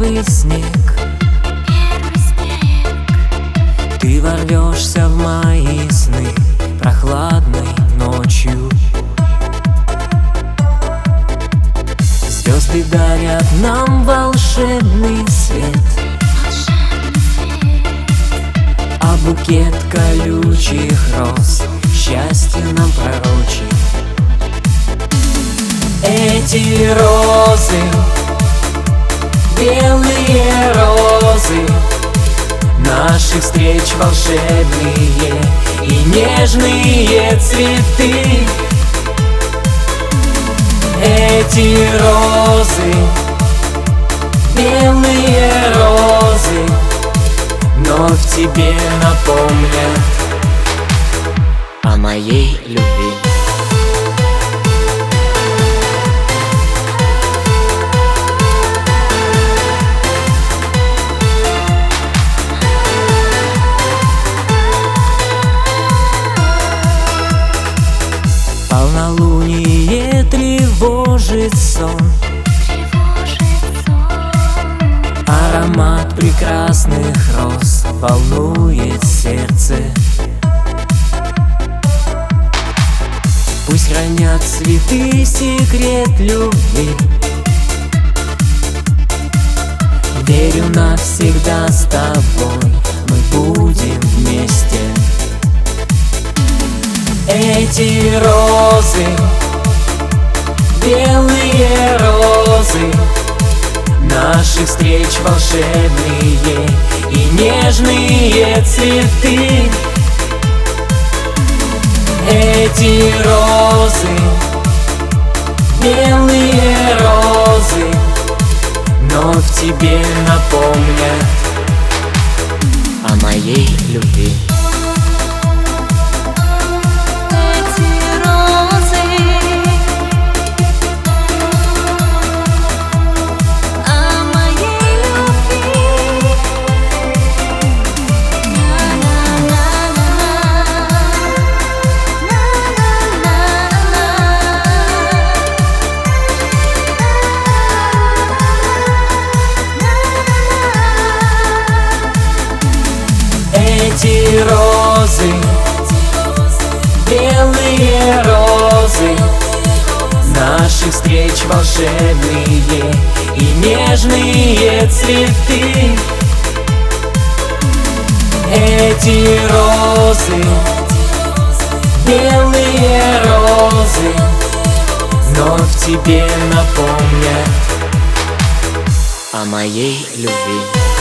первый снег. Ты ворвешься в мои сны прохладной ночью. Звезды дарят нам волшебный свет, а букет колючих роз счастье нам пророчит. Эти розы, белые розы, наших встреч волшебные и нежные цветы. Эти розы, белые розы, вновь тебе напомнят о моей любви. Полнолуние тревожит сон, аромат прекрасных роз волнует сердце. Пусть хранят цветы секрет любви. Верю, навсегда с тобой мы будем вместе. Эти розы, белые розы, наших встреч волшебные и нежные цветы. Эти розы, белые розы, вновь тебе напомнят о моей любви. Эти розы, белые розы, наших встреч волшебные и нежные цветы. Эти розы, белые розы, вновь тебе напомнят о моей любви.